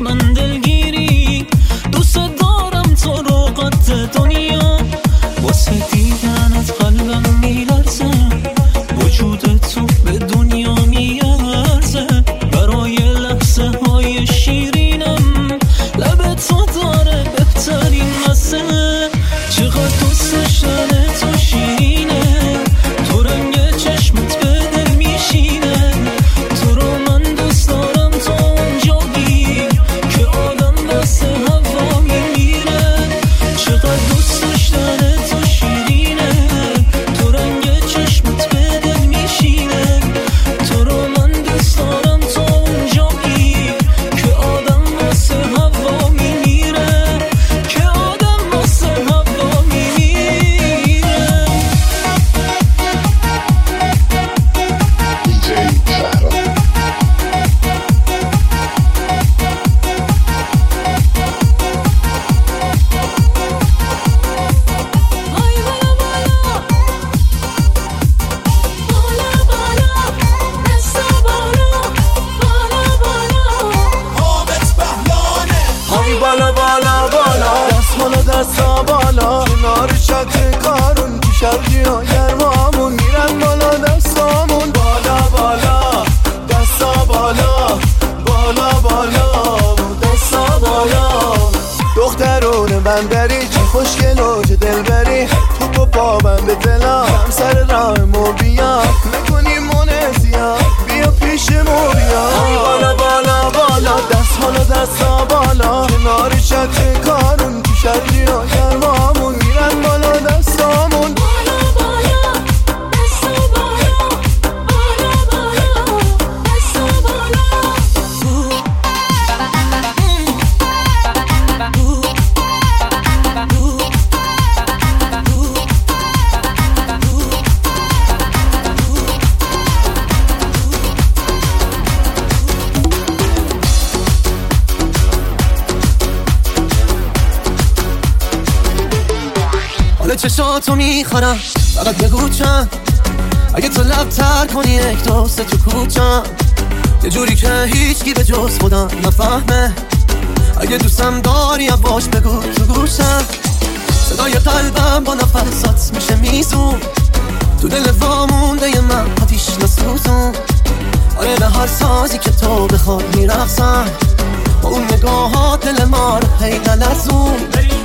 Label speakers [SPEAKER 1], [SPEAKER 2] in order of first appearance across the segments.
[SPEAKER 1] من دلگیری، دوست دارم تو رو قد دنیا، واسه دیدنت قلبم میلرزه، وجود تو به دنیا میارزه، برای لحظه های شیرینم لب تو داره بهترین مزه، چقدر دوستش داره تو شیرینه، تو رنگ چشمت به دل میشینه، تو رو من دوست دارم تا اونجایی که آدم واسه هوا میمیره، چقدر دوستش داره تو شیرینه، تو رنگ چشمت به دل میشینه، تو رو من دوست دارم تا اونجایی که آدم واسه هوا میمیره، که آدم واسه هوا میمیره.
[SPEAKER 2] های بالا بالا بالا، دست بالا دستا بالا، کنار چتر کارون تو شرقی ها گرمامون میرن بالا دستامون، بالا بالا دستا بالا، بالا بالا دستا بالا، دخترون بندری چه خوشگل و چه دلبری، تو با پا بند دلا کم سر راهمو بیا، نکنیم مونسیا بیا پیشمو بیا، های بالا بالا بالا، دست بالا دستا بالا، کنار چتر کارون تو شرقی ها گرمامون میرن بالا دستامون،
[SPEAKER 3] حال چشاتو میخورم فقط بگو چند، اگه تو لب تر کنی یک دوست تو کوچم، یه جوری که هیچکی به جز خودم نفهمه، اگه دوستم داری باش بگو تو گوشم، صدای قلبم با نفسات میشه میزون، تو دل وامونده من آتیش نسوزون، آره به هر سازی که تو بخواد میرقصم، با اون نگاهات دل ما رو هی نلرزون،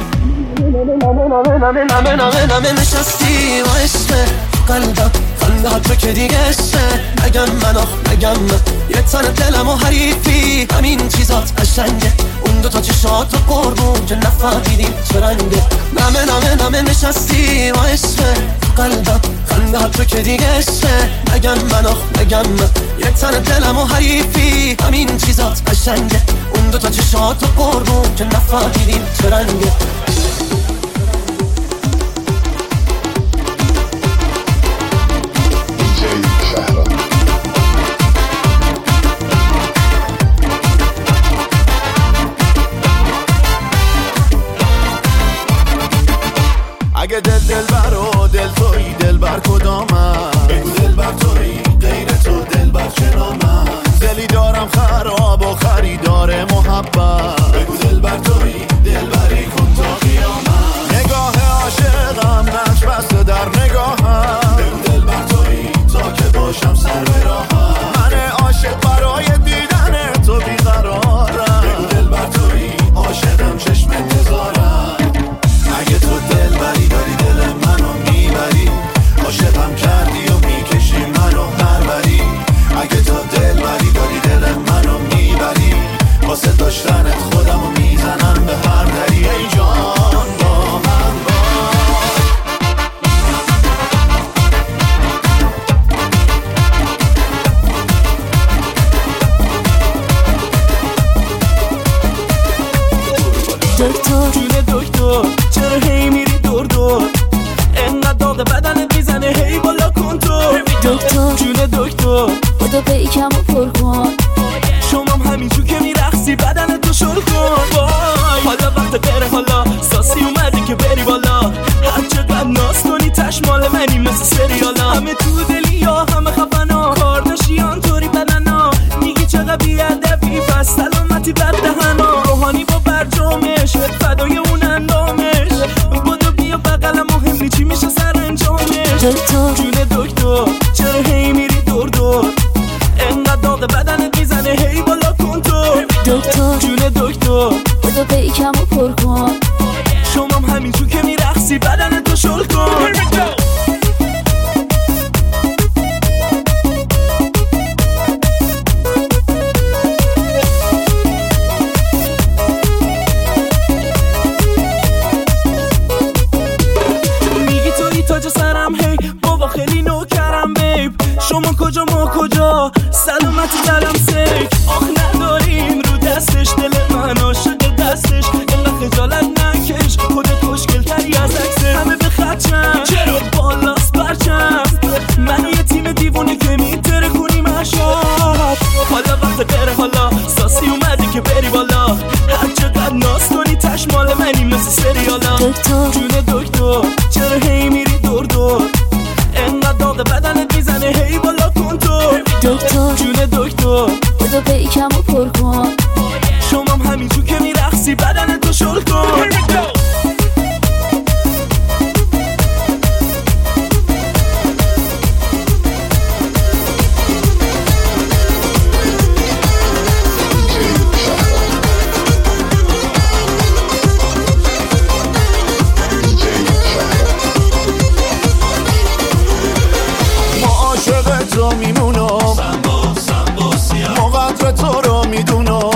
[SPEAKER 3] نمه نشستی و عشقه قلبم خنده تو که دیگه عشقه، نگم من نگم من، یه تن دلم و حریفی همین چیزات قشنگه، اون دوتا چشات و قربون که نفهمیدیم چه رنگه، نمه نشستی و عشقه قلبم خنده تو که دیگه عشقه، نگم من نگم من، یه تن دلم و حریفی همین چیزات قشنگه، اون دوتا چشات و قربون که نفهمیدیم چه رنگه.
[SPEAKER 2] اگه دل بر و دل توی دل بر کدامم، بگو دل بر توی غیر تو دل بر چنامم، دلی دارم خراب و خریدار محبت، بگو دل بر توی دل بری کن تا قیامت، نگاه عاشقم نقش بسته در نگاهم، بگو دل بر توی تا که باشم سر به راهم، من عاشق برای دیدن تو بیقرارم، بگو دل بر توی عاشقم چشم انتظارم، اگه تو دل بری داری دل منو میبری، عاشقم کردی و میکشی منو پروری، اگه تو دل بری داری دل منو میبری، واسه داشتنت خودمو میزنم به هر دری، ای جان با من
[SPEAKER 1] دکتر جون دکتر چرا هی میری دور دور، انقدر داغ بدنت میزنه هی بالا کن تو، دکتر جون دکتر
[SPEAKER 4] خدا پیکم و پر کن،
[SPEAKER 1] شمام همینجور که میرقصی بدن تو شل کن، وای حالا وقت بره، حالا ساسی اومده که بری بالا، هر چقدر ناز کنی تش مال منی مثل سریالا، همه تو دلی یا همه خفنا، کارداشیان طوری بدنا، میگی چقدر بیادبی پس سلامتی بد دهنا،
[SPEAKER 4] دکتر
[SPEAKER 1] جون دکتر چرا هی میری دور دور انقدر داغ بدنت میزنه هی بالا کن تو
[SPEAKER 4] دکتر
[SPEAKER 1] جون دکتر
[SPEAKER 4] بودو پیکم رو پر کن
[SPEAKER 1] شمام همینجور که میرقصی بدنتو شل کن میگی توی تاج سرم هی بابا خیلی نوکرم بیب شما کجا ما کجا سلامتی دلم سیک آخ نداریم رو دستش دل من عاشق دستش اینقدر خجالت نکش خودت خوشگل تری از عکسه همه به خدشم چرا بالاست برچم منو یه تیم دیوونه که میتره کنیم اشاب حالا وقت بره حالا ساسی اومدی که بری بالا هر چقدر ناز کنی تشمال منی مثل سریالا
[SPEAKER 4] دکتر
[SPEAKER 1] جون دکتر چرا هی میری دور دور انقدر داغ بدنت میزنه هی بالا کن تو
[SPEAKER 4] دکتر
[SPEAKER 1] جون دکتر
[SPEAKER 4] بودو پیکم رو پر کن
[SPEAKER 1] شمام همینجور که میرقصی بدنتو شل کن
[SPEAKER 2] ما عاشق تو میمونم ما قدر تو رو میدونم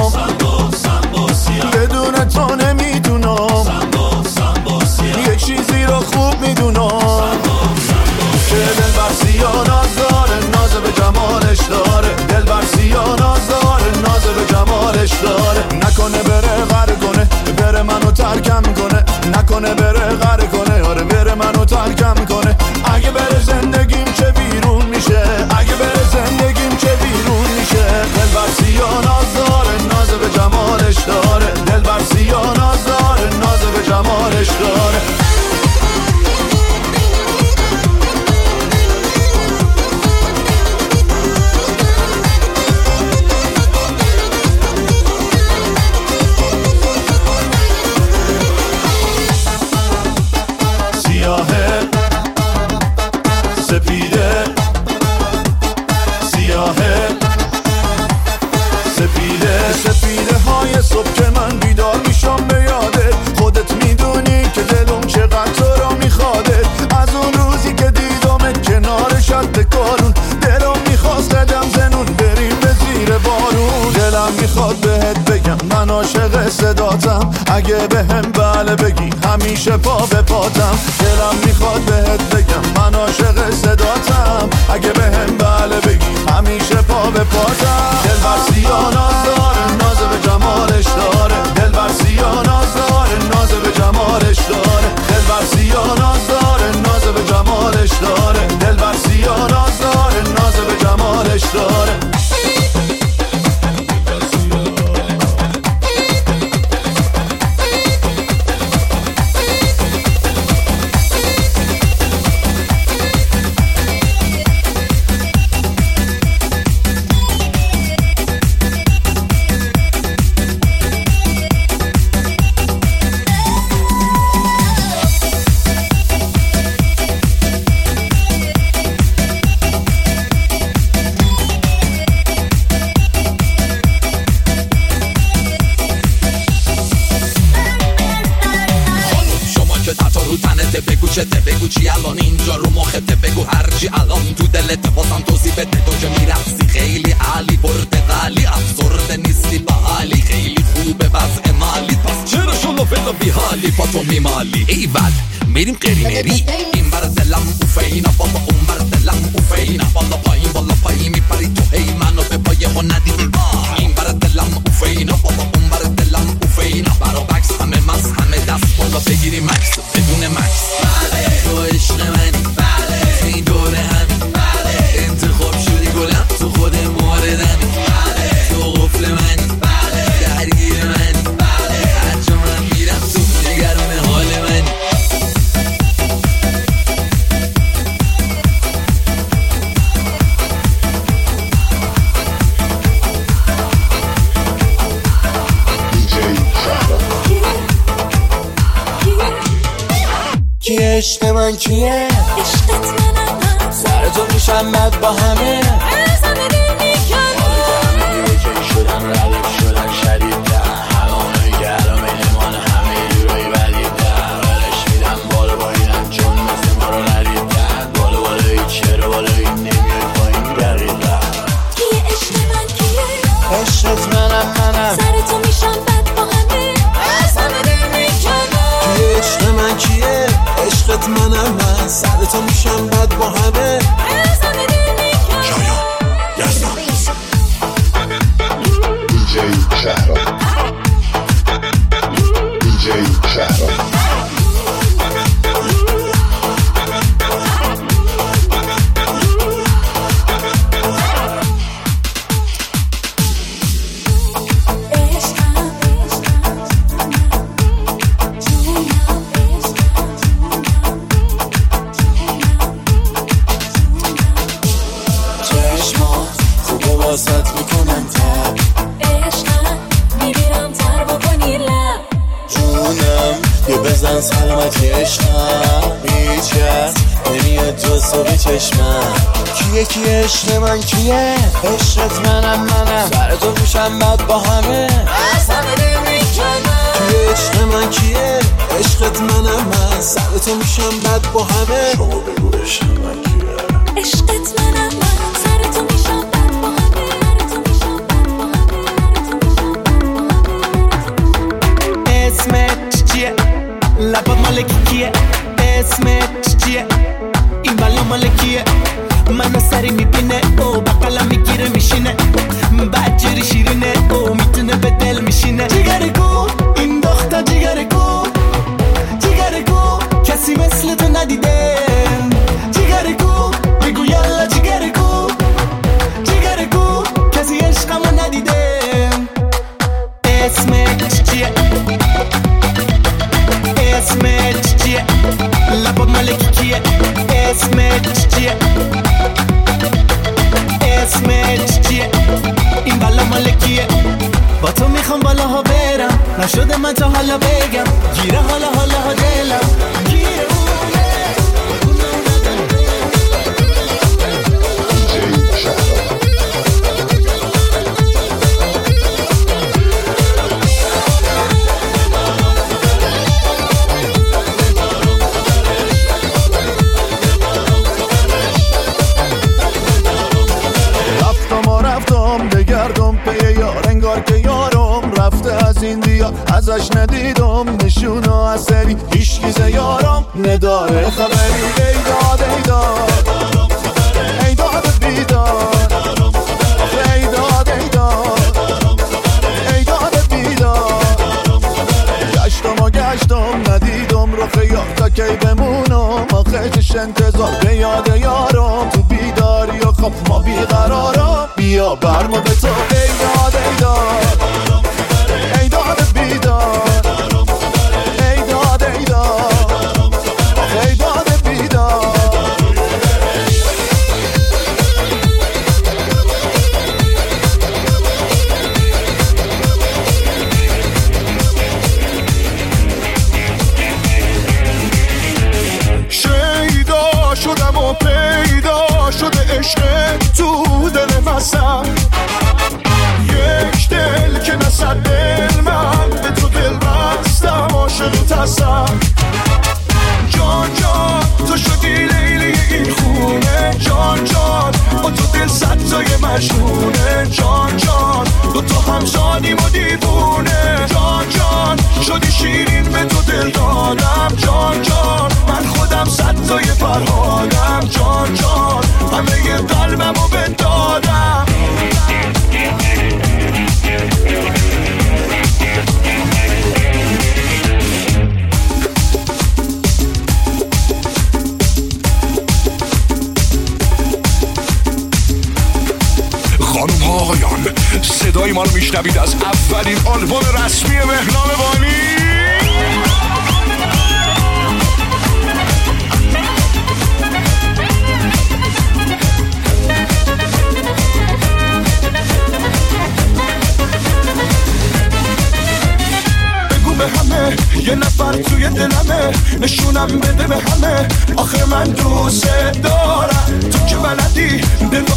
[SPEAKER 2] بدون تو نمیدونم یک چیزی رو خوب میدونم که دلبر سیاه ناز داره ناز به جمالش داره دلبر سیاه ناز داره ناز به جمالش داره نکنه بره غره کنه بره منو ترکم کنه نکنه بره غره کنه آره بره منو ترکم کنه اگه بره زندگیم چه بیرون میشه اگه بره زندگیم چه بیرون میشه دلبر سیاه ناز داره ناز به جمالش داره دلبر سیاه ناز داره ناز به جمالش داره سیاهه سپیده سیاهه سپیده سپیده های صبح که من بیدار میشم به یادت خودت میدونی که دلم چقدر تو رو میخواده از اون روزی که دیدمت کنار شط کارون دلم میخواست قدم زنون بریم به زیر بارون دلم میخواد بهت بگم من عاشق صداتم اگه بهم بله بگی همیشه پا به پاتم دلم میخواد بهت بگم من عاشق صداتم اگه بهم بله بگی همیشه پا به پاتم دلبر سیاه ناز داره ناز به جمالش داره دلبر سیاه ناز داره ناز به جمالش داره دلبر سیاه ناز داره ناز به جمالش داره دلبر سیاه ناز داره ناز به جمالش داره
[SPEAKER 5] بگو چته بگو چی الان اینجا رو مخته بگو هرچی الان تو دلت بازم توضیح بده تو که میرقصی خیلی عالی پرتقالی افسرده نیستی با حالی خیلی خوبه وضع مالی پس چرا شما فدا بی حالی پا تو میمالی ایول میریم قرینری این بر دلم اوفینا بابا اون بر دلم اوفینا بالا پایین میپری تو هی منو به پای ما ندیدی این بر دلم اوفینا بابا اون بر دلم اوفینا برا بکس همه مس همه دست بالا بگیری مکس بدون مکس تو عشق منی این دوره همین انتخاب شدی گلم تو خود موردمی تو قفل منی درگیر منی هر جا من میرم تو نگران حال منی
[SPEAKER 3] کی عشق من کیه؟
[SPEAKER 4] عشقت منم
[SPEAKER 3] تو میشم بد با همه
[SPEAKER 1] ازم دل میکنم
[SPEAKER 2] شدن ردف شدن شدید در همانهایی که الان بین ما همه جورایی بدیدن ولش میدم بالا باینم چون مثل ما رو ندیدن بالا بالایی چرا بالایی نمیای پایین دقیقا
[SPEAKER 1] کیه عشق من کیه
[SPEAKER 3] عشقت منم
[SPEAKER 1] سر تو میشم بد با همه ازم دل میکنم
[SPEAKER 3] کیه عشق من کیه عشقت منم من سر تو میشم بد با همه
[SPEAKER 1] ازم دل میکنم
[SPEAKER 2] شایان یزدان دیجی شهرام دیجی شهرام
[SPEAKER 3] واسط میکنم تب
[SPEAKER 1] عشقم میگیرم تر بکنی لب
[SPEAKER 3] جونم یه بزن سلامتی عشقم هیچ کس نمیاد جز تو به چشمم کیه عشق من کیه عشقت منم سر تو میشم بد با همه
[SPEAKER 1] ازم دل میکنم
[SPEAKER 3] کیه عشق من کیه عشقت منم من سر تو میشم بد با همه
[SPEAKER 2] شما بگو عشق من کیه
[SPEAKER 1] عشقت منم من سر تو میشم بد با همه
[SPEAKER 6] اسمت چیه؟ لبات مال کیه؟ اسمت چیه؟ این بالا مال کیه؟ منو سری میبینه او بقلم میگیره میشینه بدجوری شیرینه او میتونه به دل میشینه جیگرگو این دختر جیگرگو کسی مثل تو ندیده جیگرگو بگو یالا جیگرگو کسی عشقمو ندیده اسمت چیه؟ اسمت چیه؟ لبات مالکی کیه؟ اسمت چیه؟ اسمت چیه؟ این بالا مالکیه با تو میخوام بالاها برم نشده من تا حالا بگم گیره حالا دلم گیره
[SPEAKER 2] بگردم پی یار انگار که یارم رفته از این دیا ازش ندیدم نشونو اثری هیچکیز یارم نداره خبری ایداد بیداد گشتم ندیدم رو خیار تا کی بمونم آخه چش انتظار به یاد یارم تو بیداری و خب ما بیقرارم بیا برمو به تو ایداد بیداد ایداد بیداد شیدا شدم و پیدا شده عشق تو دل مسم یک دل که نصد دل من به تو دل بستم عاشق تسم جان تو شدی لیلی این خونه جان با تو دل صد تای مجنونه جان تو همزانیم و دیوونه جان شدی شیرین به تو دل دادم جان من خودم صد تای فرهادم جان همه قلبمو بندادم خانم ها آقایان صدای ما رو میشنوید از اولین آلبوم رسمی مهران بانی به همه یه نفر توی دلمه نشونم بده به همه آخه من دوست دارم تو که من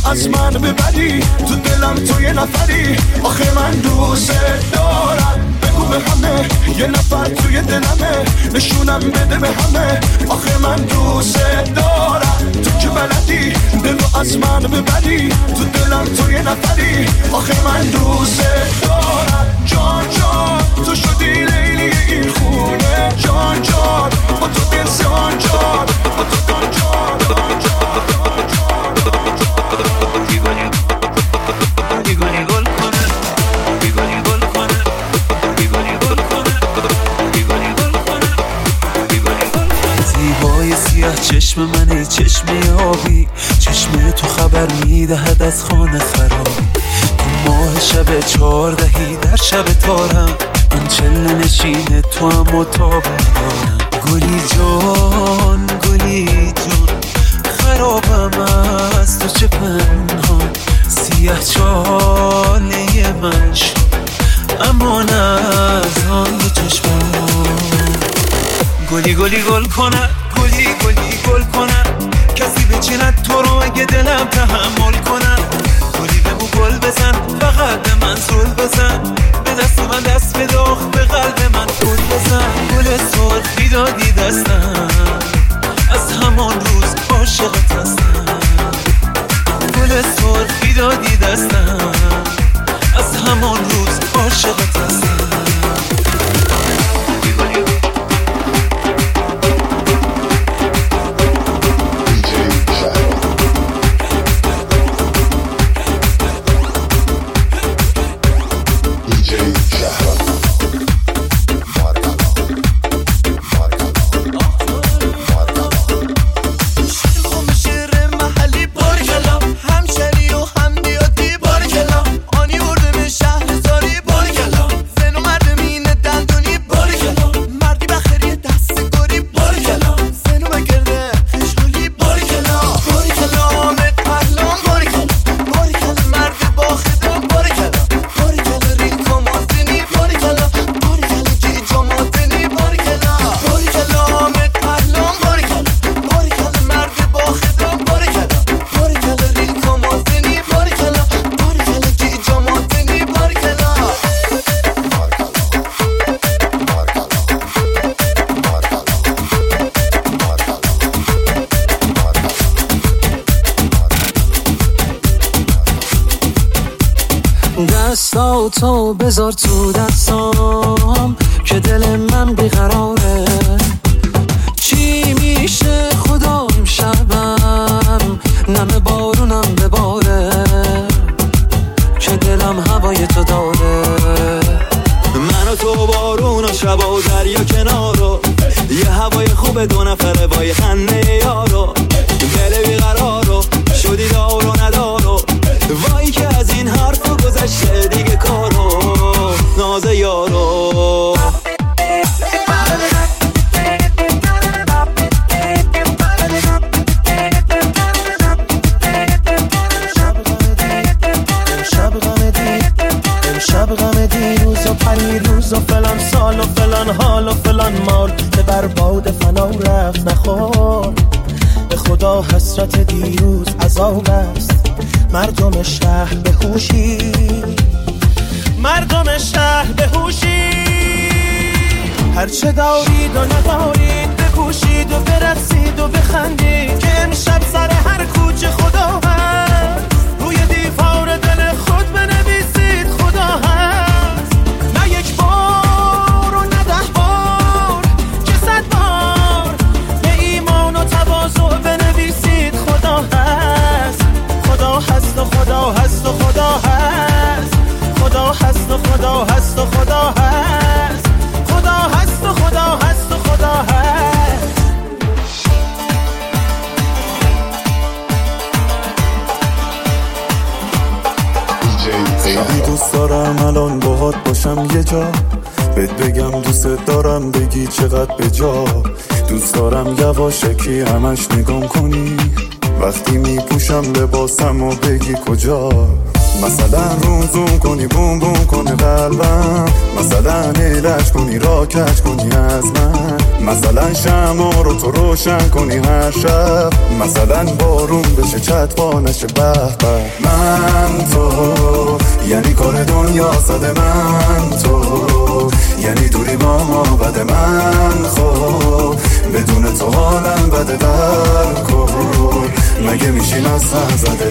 [SPEAKER 2] از من ببری تو دلم تو یه نفری آخه من دوست دارم بگو به همه یه نفر توی دلمه نشونم بده به همه آخه من دوست دارم تو که بلدی دلو از من ببری تو دلم تو یه نفری آخه من دوست دارم جان جان تو شدی لیلی این خونه جان جان با تو دل سان جان با تو دان جان دان جان دان جان بیگانی گل کنه بیگانی گل کنه بیگانی گل کنه بیگانی گل کنه بیگانی گل کنه زیبای سیاه چشم منی چشم آبی چشم تو خبر میدهد از خانه خراب تو ماه شب 14 در شب تارم من چله نشین تو هم مطابق دارم گلی جان خرابم از تو چه پنهان سیاه چاله من شد اما نه از آن دو چشمان گلی گل کنه گلی گل کنه کسی بچیند تو رو اگه دلم تحمل کنه گلی بگو گل بزن فقط به من زل بزن به دست من دست بده به قلب من گل بزن گل سرخی دادی دستم از همان روز عاشقت هستم گل سرخی دادی دستم از همان روز عاشقت هستم
[SPEAKER 1] تو بذار تو دستام که دل من بیقراره چی میشه خدا امشبم نم بارونم بباره که دلم هوای تو داره
[SPEAKER 2] من و تو بارون و شب و دریا کنارو یه هوای خوب دو نفره با یه خنده یارو دل بیقرارو شدی دار و ندارو وای که از این حرف گذشته دیگه کارو ناز یارو
[SPEAKER 6] امشب غم دیروز و پریروز و فلان سال و فلان حال و فلان مال به برباد فنا رفت نخور به خدا حسرت دیروز عذاب است مردم شهر بهوشی مردم شهر بهوشی هرچه دارید و ندارید بکوشید و برقصید و بخندید که امشب سر هر کوچه خدا هست روی دیوار دل خود بنویسید خدا هست نه یک بار و نه 10 بار که 100 بار به ایمان و تواضع بنویسید خدا هست خدا هست و خدا هست و خدا هست خدا هست و خدا هست و خدا هست خدا هست و خدا هست و خدا هست
[SPEAKER 2] خیلی دوست دارم الان باهات باشم یه جا بهت بگم دوست دارم بگی چقدر به جا دوست دارم یواشکی همش نگام کنی وقتی میپوشم لباسم و بگی کجا مثلا روم زوم کنی بوم بوم کنی قلبم، مثلا نیلش کنی را کج کنی از من، مثلا شمع رو تو روشن کنی هر شب، مثلا بارون بشه چتبا نشه به به. من تو یعنی کار دنیا زده، من تو یعنی دوری با ما بده، من خب بدون تو حالم بده در کن، مگه میشین از سر زده.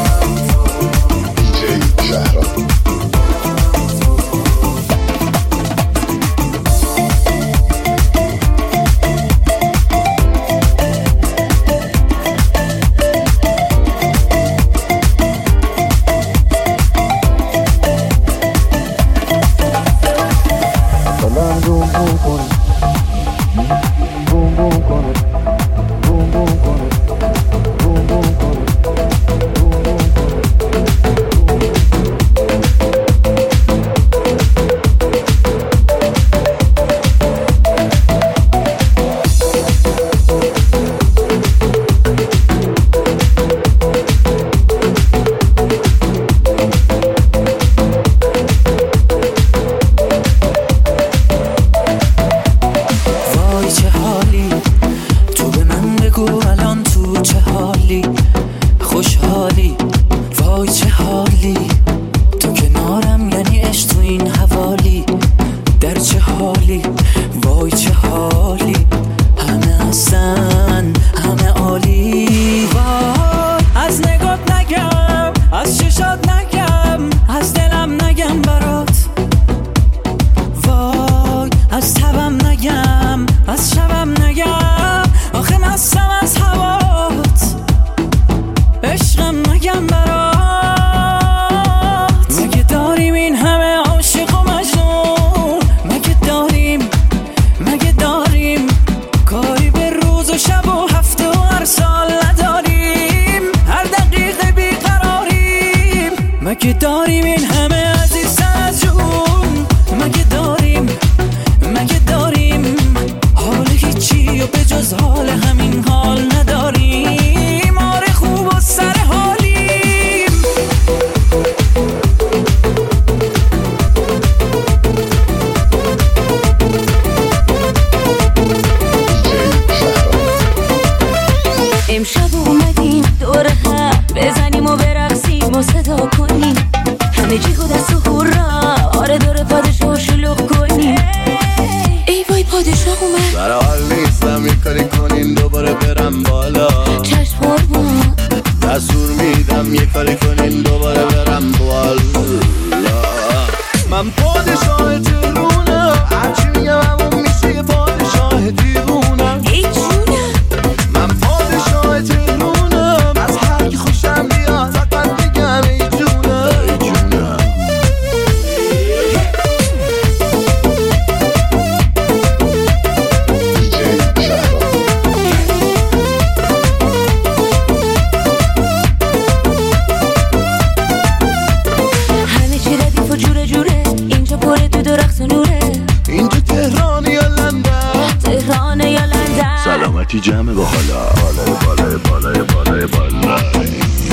[SPEAKER 7] جمع با حالا بالای بالای بالای بالای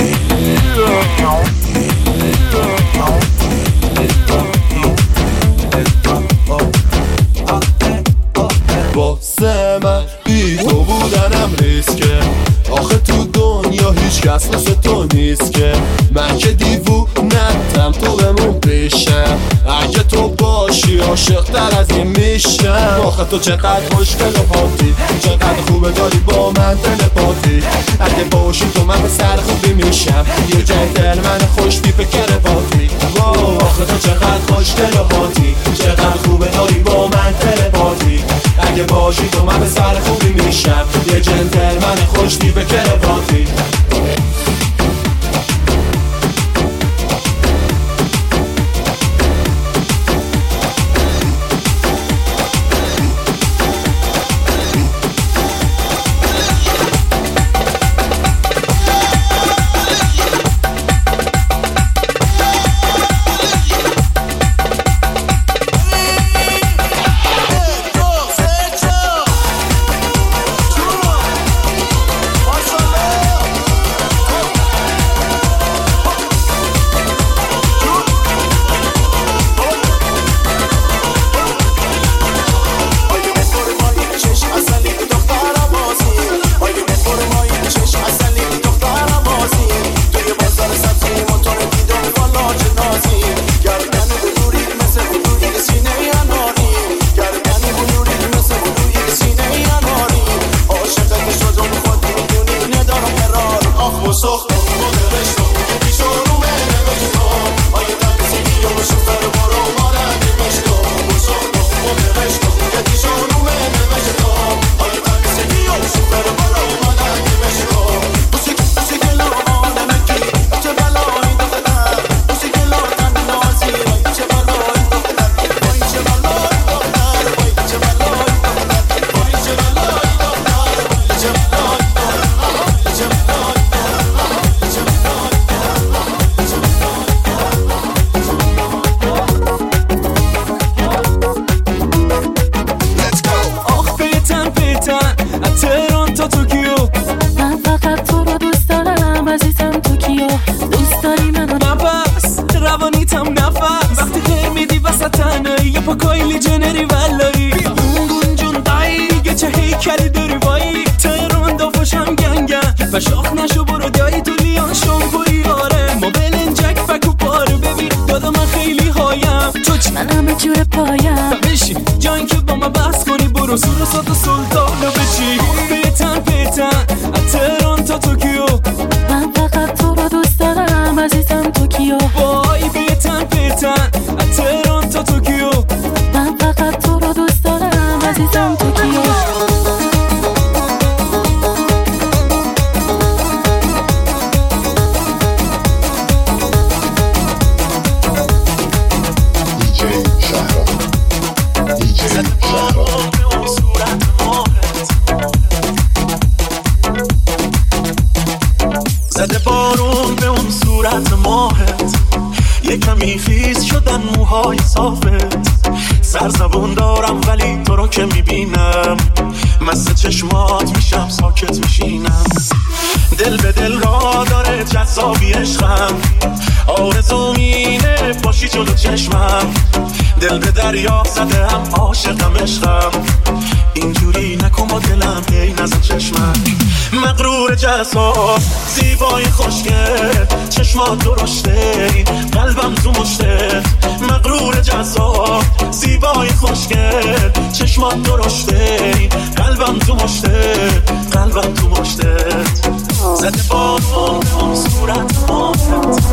[SPEAKER 2] واسه من بی تو بودنم ریسکه، آخه تو دنیا هیچ کس مثل تو نیست که من که دیوونتم تو بمون پیشم، اگه تو باشی عاشق تر از این میشم. آخه تو چقدر خوشگل و پاتی، چقدر خوبه داری با من تلپاتی، اگه باشی تو من به سر خوبی میشم، یه جنتلمن خوش تیپ کرواتی. آخه تو چقدر خوشگل و پاتی، چقدر خوبه داری با من تلپاتی، اگه باشی تو من به سر خوبی میشم، یه جنتلمن خوش تیپ کرواتی.
[SPEAKER 8] Barcelona. زده بارون به اون صورت ماهت، یکمی خیز شدن موهای صافت. سرزبون دارم ولی تو رو که میبینم مست چشمات میشم، ساکت میشینم. دل به دل را داره جذابی عشقم، آرزو مینه باشی جلو چشمم. دل به دریا زده هم عاشقم عشقم، اینجوری نکن با دلم ای نزن چشمک. مغرور جذاب زیبای خوشگل، چشمات درشته قلبم تو مشتت. مغرور جذاب زیبای خوشگل، چشمات درشته قلبم تو مشتت، قلبم تو مشتت. زده بارون اون صورت مافت.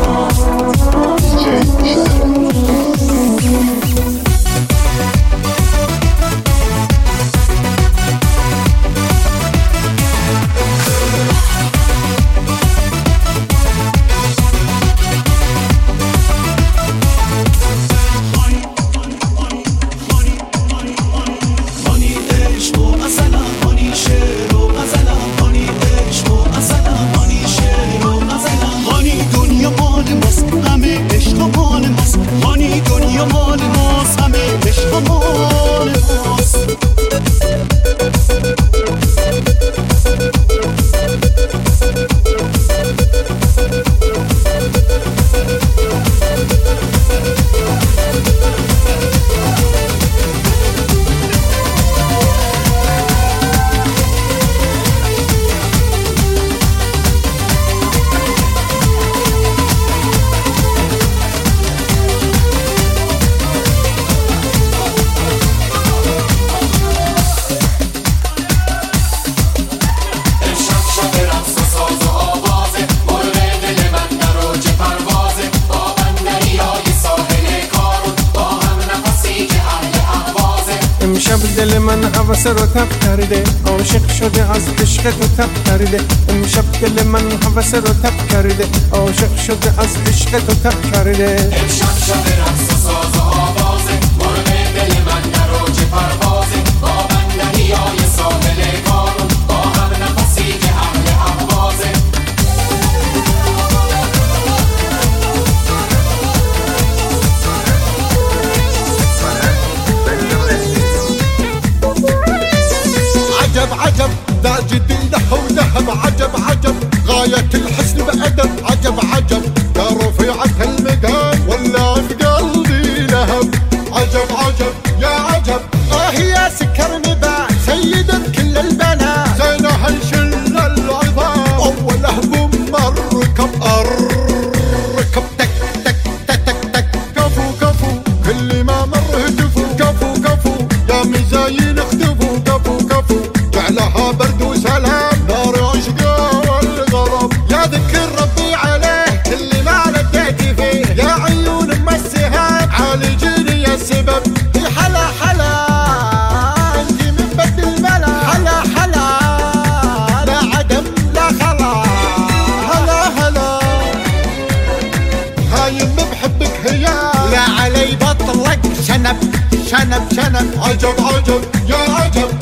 [SPEAKER 9] دل من حوث رو تب کرده، عاشق شده از عشق تو تب کرده. امشب دل من حوث رو تب کرده، عاشق شده از عشق تو تب کرده.
[SPEAKER 5] امشب شب رقص و ساز و آوازه، مرغ دل من در اوج پروازه. با بندریای ساحل کارون، با هم نفسی که اهل اهوازه.
[SPEAKER 10] عجب عجب ذا جديد وذهب. عجب عجب غاية الحسن بأدب. عجب عجب يا رفيعة المقام ولا في قلبي لهب. عجب عجب يا عجب يا سكر نباع سيد كل البنات. زينه الشل العظام أوله بمركب أركب تك تك تك تك تك. كفو كفو كل ما مر هتفوا. كفو كفو يا مزايين اختفوا. كفو كفو جعلها برد وسلام، نار عشقها والغرام. يا ذكر شنب شنب عجب عجب يا عجب